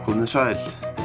Komið sæl.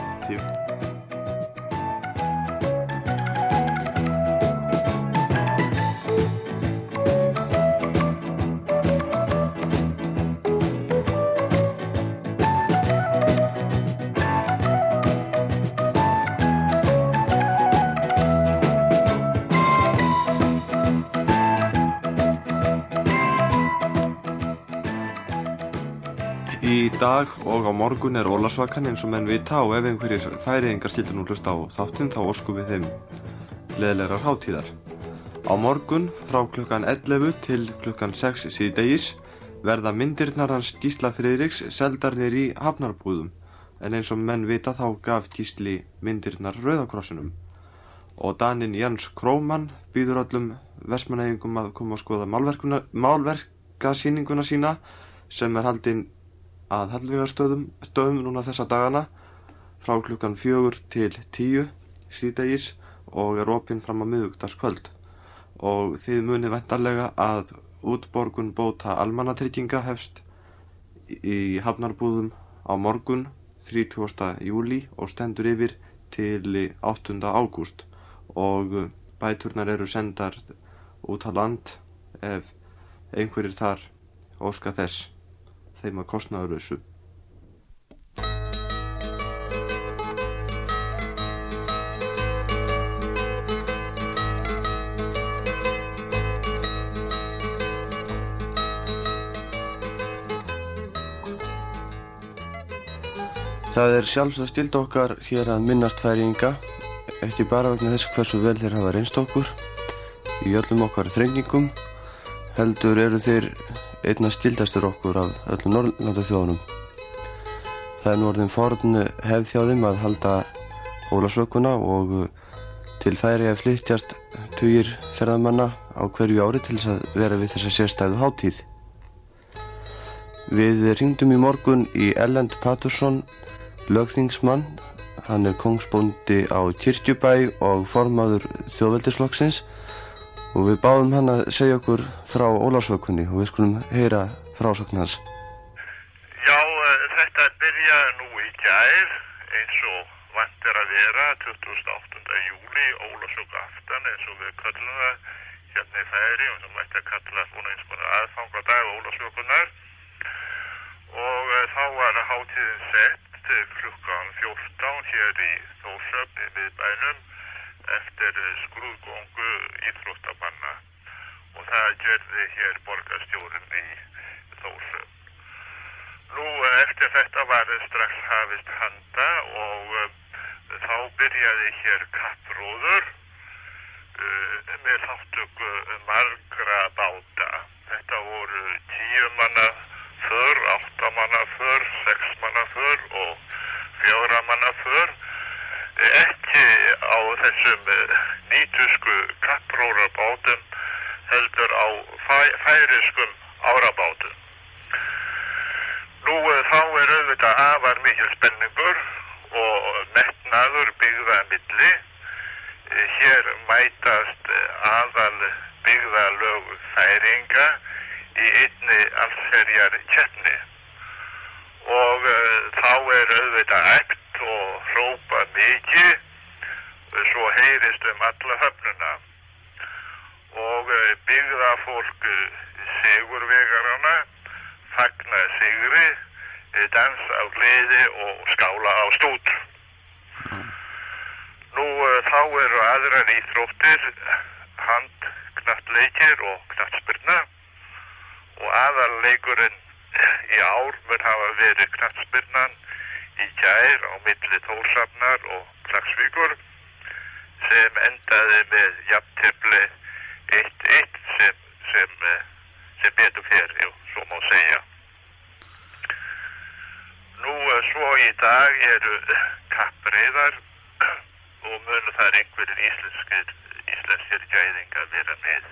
Í dag og á morgun Ólafsvakan eins og menn vita og ef einhverjir færeyingar skyldu nú hlusta á þáttinn þá óskum við þeim gleðilegrar hátíðar. Á morgun frá klukkan 11 til klukkan 6 síðdegis verða myndirnar hans Gísla Friðriks seldar niður í hafnarbúðum en eins og menn vita þá gaf Gísli myndirnar Rauða krossinum og Daninn Jens Króman býður öllum Vestmannaeyingum að koma að skoða málverkasýninguna sína sem haldin að Hallveigarstöðum núna þessa dagana frá klukkan 4 til 10 síðdegis og opin fram að miðvikudagskvöld og þið munið væntanlega að útborgun bóta almannatrygginga hefst í hafnarbúðum á morgun 30. júlí og stendur yfir til 8. ágúst og bæturnar eru sendar út á land ef einhverjir þar óska þess þeim að kostnaðarlausu. Það sjálfsagt skylda okkar hér að minnast Færeyinga, ekki bara vegna þess hversu vel þeir hafa reynst okkur í öllum okkar þrengingum, heldur eru þeir einna skildastur okkur af öllum Norðurlandaþjóðunum. Það nú orðin forn hefð hjá þeim að halda Ólafsvökuna og til Færeyja flytjast tugir ferðamanna á hverju ári til þess að vera við þessa sérstæðu hátíð. Við hringdum í morgun í Erlend Patursson, lögþingsmann, hann kongsbóndi á Kirkjubæ og formaður Þjóðveldisflokksins og við báðum hann að segja okkur frá Ólafsvökunni og við skulum heyra frásögn hans. Já, þetta byrjaði nú í gær eins og vant að vera 28. júlí, Ólafsvökuaftan eins og við köllum það hérna í Færeyjum sem mætti að kalla svona eins og aðfangadag Ólafsvökunnar og þá var hátíðin sett klukkan 14 hér í Þórshöfn í miðbænum eftir skrúðgöngu íþróttamanna og það gerði hér borgarstjórinn í Þórshöfn. Nú eftir þetta var strax hafist handa og þá byrjaði hér kappróður með þátttöku margra báta. Þetta voru 10 manna för, 8 manna för, 6 manna för og 4 manna för. Ekki á þessum nýtusku kappróðarbátum heldur á færiskum árabátum. Nú þá auðvitað afar mikil spenningur og metnaður byggða milli. Hér mætast aðal byggðalög Færeyinga í einni allsherjar keppni og þá auðvitað æpt og hrópa mikið svo heyrist alla höfnuna og byggðafólk sigurvegarana fagna sigri, dansa á gleði og skála á stút. Nú þá eru aðrar íþróttir, handknattleikir og knattspyrna og aðalleikurinn í ár mun hafa verið knattspyrnan í gær á milli Þórshafnar og Klaksvíkur sem endaði með jafntefli 1-1 sem betur fer, svo má segja. Nú svo í dag eru kappreiðar og munu þar einhverjir íslenskir gæðingar vera með.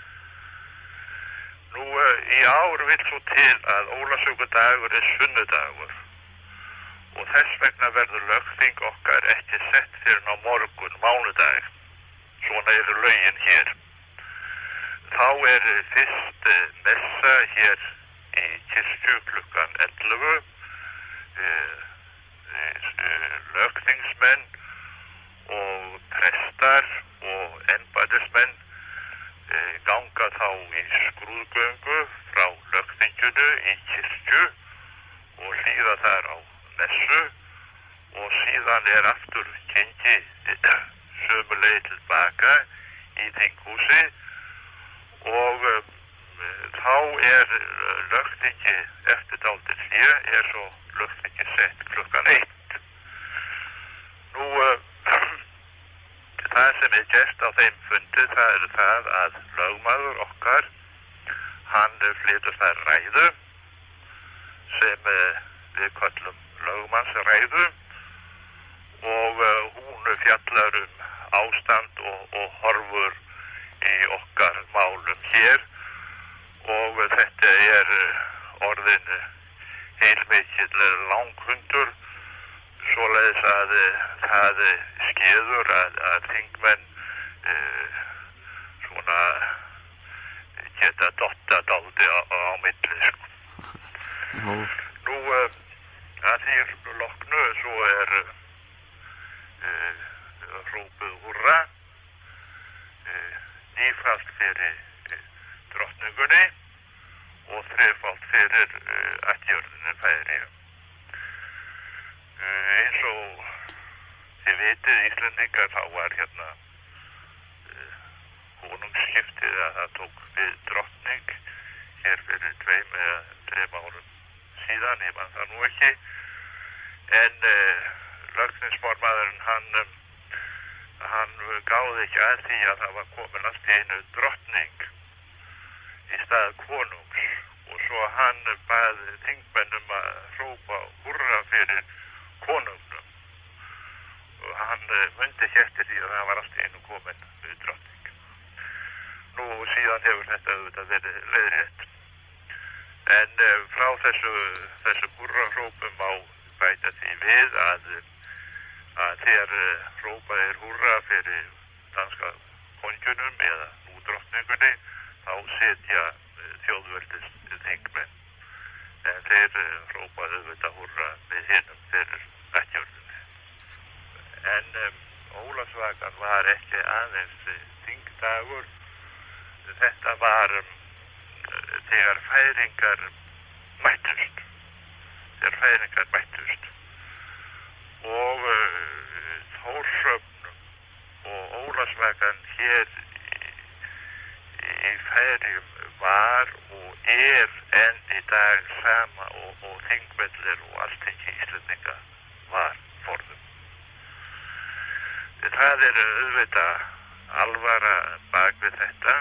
Nú í ár vill svo til að Ólafsvökudagur sunnudagur og þess vegna verður lögþing okkar ekki sett fyrir á morgun, mánudag. Svona eru lögin hér. Þá fyrst messa hér í kirkju klukkan 11 lögþingsmenn og prestar og embættismenn ganga þá í skrúðgöngu frá lögþinginu í kirkju og hlýða þar á messu og síðan aftur gengið sömu leið tilbaka í þinghúsi og þá lögþingi eftir dálítið hlé svo lögþingi sett klukkan 1. Nú það sem gerst á þeim fundi það það að lögmaður okkar hann flytur þar ræðu sem við köllum lögmannsræðu og hún fjallar ástand og horfur í okkar málum hér og þetta orðin heilmikill langfundur svoleiðis að það skeður að þingmenn svona geta dottað dálítið á milli sko. Nú að því loknu svo hrópuð húrra nýfalt fyrir drottningunni og þrefalt fyrir ættjörðinu Færeyjum. Eins og þið vitið Íslendingar þá var hérna konungsskiptið að það tók við drottning hér fyrir 2 eða 3 árum síðan, ég man það nú ekki en lögþingsformaðurinn hann gáði ekki að því að það var komin allt í einu drottning í stað konungs og svo hann bað þingmennum að hrópa húrra fyrir konungnum og hann mundi ekki eftir því að það var allt í einu komin drottning. Nú síðan hefur þetta auðvitað verið leiðrétt en frá þessu húrrahrópum má bæta því við að þegar hrópað húrra fyrir danska konunginum eða nú drottningunni þá setja þjóðveldis þingmenn en þeir hrópaðu auðvitað húrra við hinum fyrir ættjörðinni. En Ólafsvakan var ekki aðeins þingdagur, þetta var þegar færingar mættust og Þórshöfn og Ólafsvakan hér í Færeyjum var og enn í dag sama og þingvellir og Alþingi Íslendinga var forðum. Það auðvitað alvara bak við þetta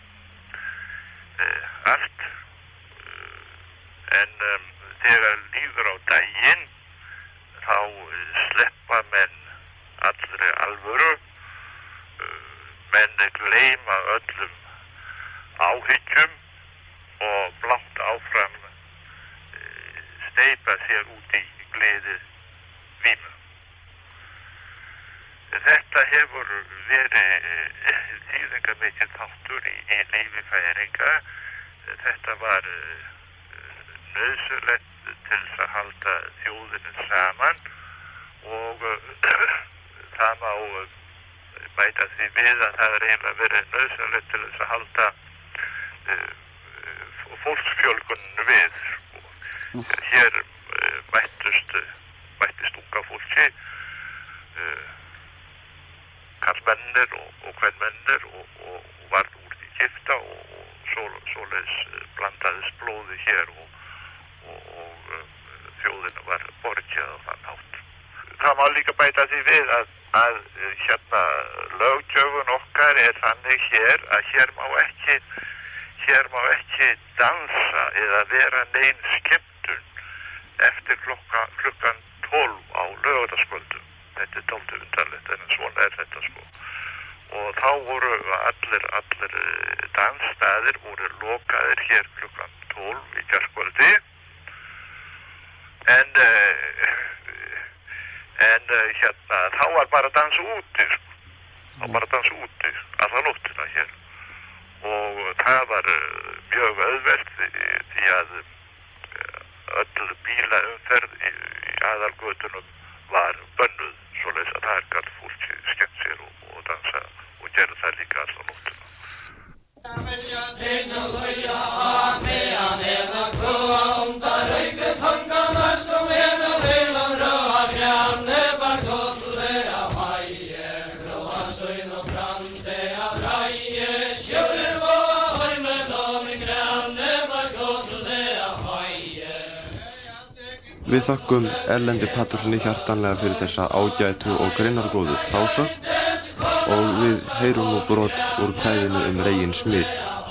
allt en þegar líður á daginn þá sleppa menn allri alvöru menn gleyma öllum áhyggjum og blátt áfram steypa sér út í gleði vímu. Þetta hefur verið þýðingarmikill þáttur í lífi Færeyinga. Þetta var nauðsynlegt til að halda þjóðinni saman og það má bæta því við að það eiginlega verið nauðsynlegt til að halda fólksfjölguninu við. Hér mættist unga fólki, karlmennir og kvenmennir og varð úr því gifta og svoleiðis blandaðist blóði hér og þjóðinu var borgjað á þann hátt. Það má líka bæta því við að hérna löggjöfun okkar þannig hér að hér má ekki dansa eða vera nein skemmtun eftir klukkan 12 á laugardagskvöldum. Þetta dálítið undarlegt en svona þetta sko. Og þá voru allir dansstaðir voru lokaðir hér klukkan 12 í gærkvöldi en hérna þá var bara að dansa úti sko. Þá bara að dansa úti alla nóttina hér og það var mjög auðvelt því að öll bílaumferð í aðalgötunum var bönnuð svoleiðis að þar gat fólk skemmt sér og dansa og gerði það líka allan nóttina. Við þakkum Erlendi Patterssoni hjartanlega fyrir þessa ágætu og greinargóðu frásögn og við heyrum nú brot úr kvæðinu Reginn smið.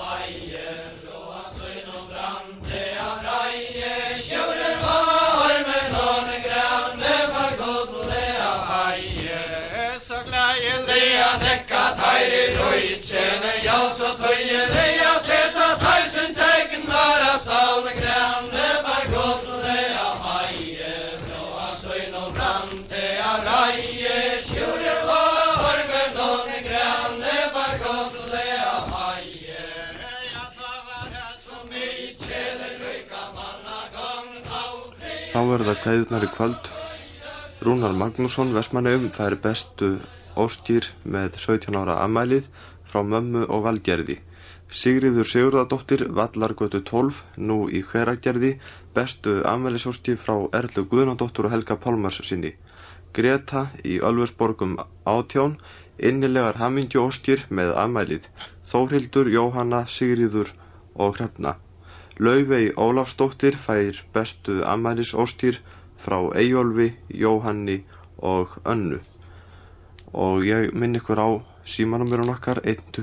Þá verða kveðjurnar í kvöld. Rúnar Magnússon, Vestmannaeyjum, fær bestu óskir með 17 ára afmælið frá mömmu og Valgerði. Sigríður Sigurðardóttir, Vallargötu 12, nú í Hveragerði, bestu afmælisóskir frá Erlu Guðnadóttur og Helga Pálmars sinni. Greta í Ölfusborgum 18, innilegar hamingjuóskir með afmælið. Þórhildur, Jóhanna, Sigríður og Hrefna. Laufey Ólafsdóttir fær bestu afmælisóskir frá Eyjólfi, Jóhanni og Önnu. Og ég minn ykkur á símanúmerun okkar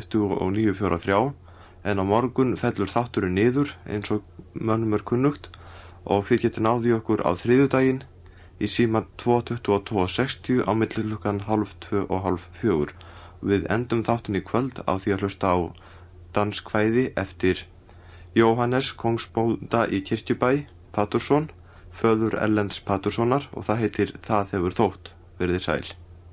12943, en á morgun fellur þátturinn niður eins og mönnum kunnugt og þið getið náði okkur á þriðjudaginn í síman 22260 á milli klukkan 3:30 og 3:30. Við endum þáttinn í kvöld á því að hlusta á danskvæði eftir Jóhannes Kongsbónda í Kirkjubæ Pattersson, föður Erlends Patterssonar, og það heitir Það hefur þótt. Verið sæl.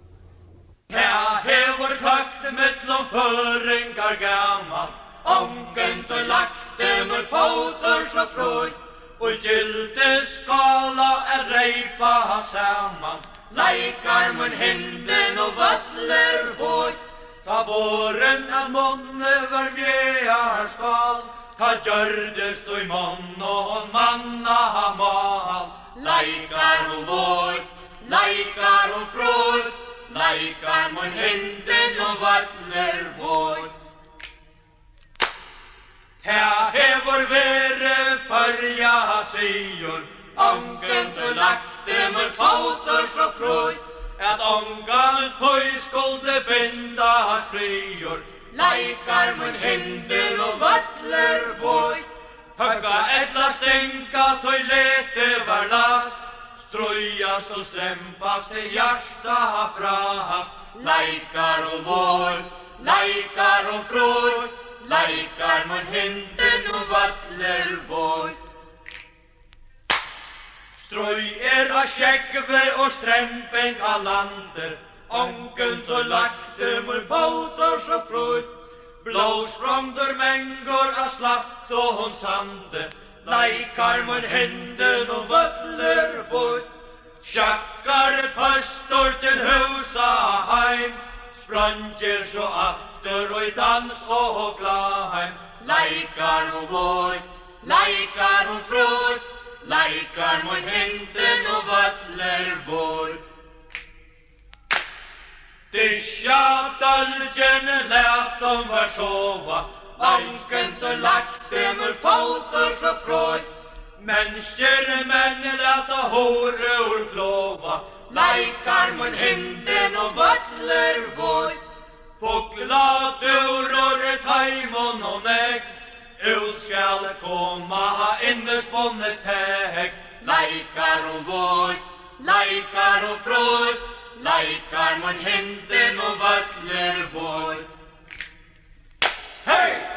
Það hefur takt millum föringar gammal, omgönd og lagt fótur svo frútt, og gildi skala reipa saman, lækar mun hindin og völlur hótt. Það vorin að munni var gjear skál, það gjörðist og í mann og manna mal. Lækar og vótt, lækar og frútt, lækar mun hindin og völlur hótt. Það hefur verið förja sigur, omgönd og lagt fótur svo frútt, at omgönd þau skuldi binda sprigur. Lækar mun hindin og völlur hótt, högga ella stenga þau leti var last, strujast og strempast til hjarta brast. Lækar og vótt, lækar og frútt, lækar mun hindin og völlur hótt. Strøy að skjeggve og stremping að landir, omgönd og lagt fótur svo frútt, blósprongdur mengur að slatt og hún sandi, lækar mun hindin og völlur hótt. Sjakkar pöstur til husa heim, sprangir svo aftur og í dans og glaheim. Lækar og vótt, lækar og frútt, lækar mun hindin og völlur hótt. Dysja dölgin lät var sova, omgönd og lagt fótur svo frútt, mennesker menn lata hóru úr klófa. Lækar mun hindin og völlur hótt. Fugla durur tæmon og negn, skal koma innesponnet teg. Lækar og vótt, lækar og frútt, lækar mun hindin og völlur hótt. Hei!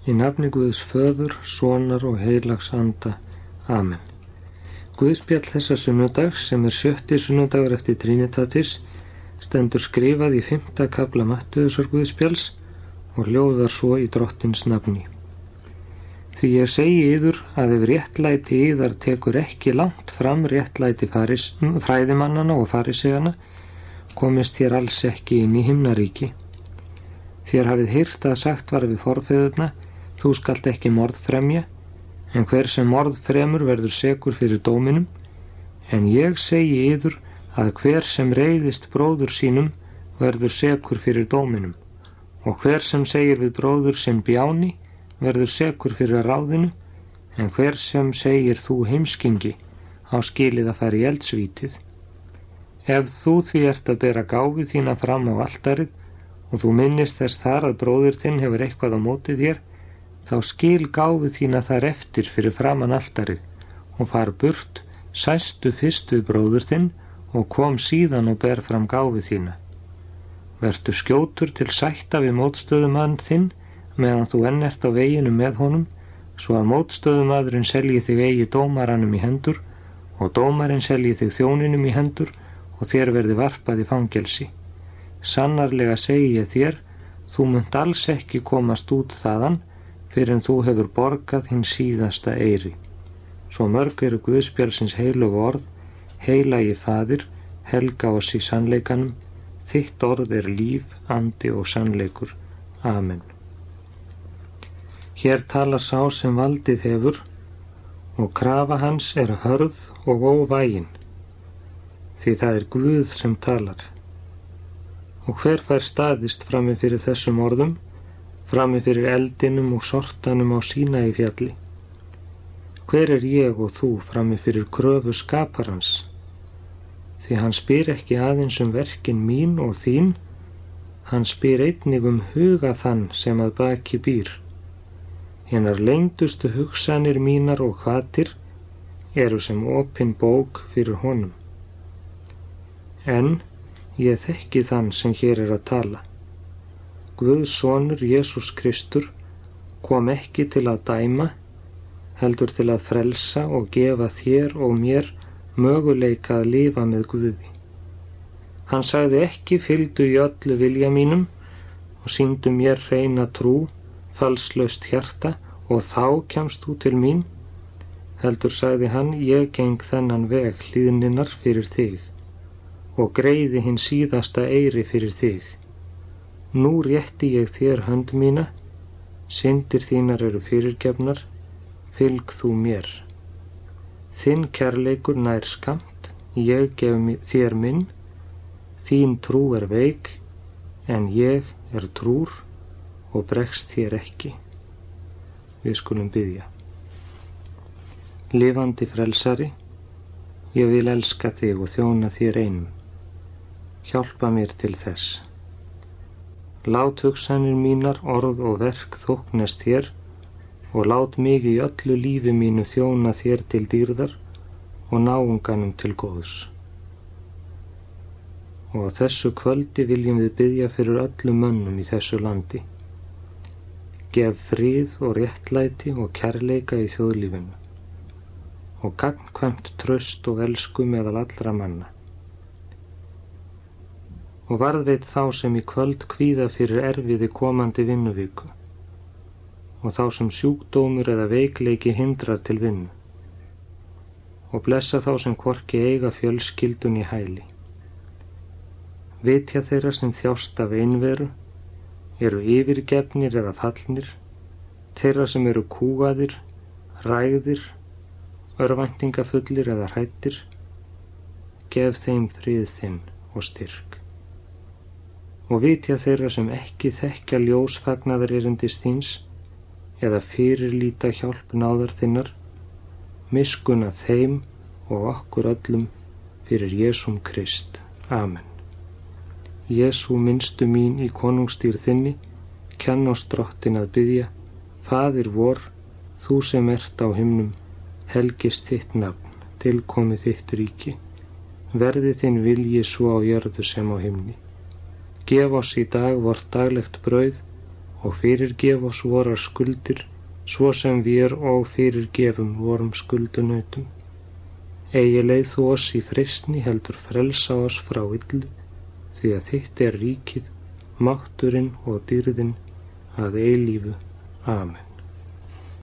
Í nafni Guðs Föður, Sonar og heilags anda. Amen. Guðspjall þessa sunnudags, sem 7. sunnudagur eftir Trinitatis, stendur skrifað í 5. kafla Mattheusar Guðspjalls og hljóðar svo í Drottins nafni. Því ég segi yður að ef réttlæti yðar tekur ekki langt fram réttlæti fræðimannana og farisegana, komist þér alls ekki inn í himnaríki. Þér hafið heyrt að sagt var við forfeðurna, þú skalt ekki morð fremja, en hver sem morð fremur verður sekur fyrir dóminum, en ég segi yður að hver sem reiðist bróður sínum verður sekur fyrir dóminum, og hver sem segir við bróður sinn bjáni verður sekur fyrir ráðinu, en hver sem segir þú heimskingi á skilið að fara í eldsvítið. Ef þú því ert að bera gáfu þína fram á altarið og þú minnist þess þar að bróðir þinn hefur eitthvað á móti þér, þá skil gáfu þína þar eftir fyrir framan altarið og far burt, sæstu fyrst við bróður þinn og kom síðan og ber fram gáfu þína. Vertu skjótur til sætta við mótstöðumann þinn meðan þú enn ert á veginum með honum, svo að mótstöðumadurinn selji þig eigi dómaranum í hendur og dómarinn selji þig þjóninum í hendur og þér verði varpað í fangelsi. Sannarlega segi ég þér, þú munt alls ekki komast út þaðan fyrir en þú hefur borgað hinn síðasta eyri. Svo mörg eru Guðspjallsins heilugu orð, heilagi Faðir, helga oss í sannleikanum, þitt orð líf, andi og sannleikur. Amen. Hér talar sá sem valdið hefur og krafa hans hörð og óvægin, því það Guð sem talar. Og hver fær staðist frammi fyrir þessum orðum, frammi fyrir eldinum og sortanum á Sínai fjalli? Hver ég og þú frammi fyrir kröfu skaparans? Því hann spyr ekki aðeins verkin mín og þín, hann spyr einnig huga þann sem að baki býr. Hinar leyndustu hugsanir mínar og hvatir eru sem opin bók fyrir honum. En ég þekki þann sem hér að tala. Guðs sonur Jesús Kristur kom ekki til að dæma, heldur til að frelsa og gefa þér og mér möguleika að lifa með Guði. Hann sagði ekki fylgdu í öllu vilja mínum og sýndu mér hreina trú, falslaust hjarta og þá kemst þú til mín, heldur sagði hann, ég geng þennan veg hlýðninnar fyrir þig og greiði hinn síðasta eyri fyrir þig. Nú rétti ég þér hönd mína, syndir þínar eru fyrirgefnar, fylg þú mér. Þinn kærleikur nær skamt, ég gef þér minn, þín trú veik, en ég trúr og bregst þér ekki. Við skulum biðja. Lifandi frelsari, ég vil elska þig og þjóna þér einum. Hjálpa mér til þess. Lát hugsanir mínar, orð og verk þóknast þér og lát mig í öllu lífi mínu þjóna þér til dýrðar og náunganum til góðs. Og á þessu kvöldi viljum við biðja fyrir öllum mönnum í þessu landi. Gef frið og réttlæti og kærleika í þjóðlífinu og gagnkvæmt traust og elsku meðal allra manna. Og varðveit þá sem í kvöld kvíða fyrir erfiði komandi vinnuviku og þá sem sjúkdómur eða veikleiki hindrar til vinnu og blessa þá sem hvorki eiga fjölskyldun í hæli. Vitja þeirra sem þjást af einveru, eru yfirgefnir eða fallnir, þeirra sem eru kúgaðir, rægðir, örvæntingafullir eða hræddir, gef þeim frið þinn og styrk. Og vitja þeirra sem ekki þekkja ljósfagnaðar erindis þíns eða fyrirlíta hjálp náðar þinnar, miskunna þeim og okkur öllum fyrir Jesúm Krist. Amen. Jesú minnstu mín í konungstýr þinni, kenn oss Drottin að biðja, Faðir vor, þú sem ert á himnum, helgist þitt nafn, tilkomi þitt ríki, verði þinn vilji svo á jörðu sem á himni. Gef oss í dag vort daglegt brauð og fyrirgef oss vorar skuldir, svo sem við og fyrirgefum vorum skuldunautum. Eigi leið þú oss í freistni, heldur frelsa oss frá illu, því að þitt er ríkið, mátturinn og dýrðin að eilífu. Amen.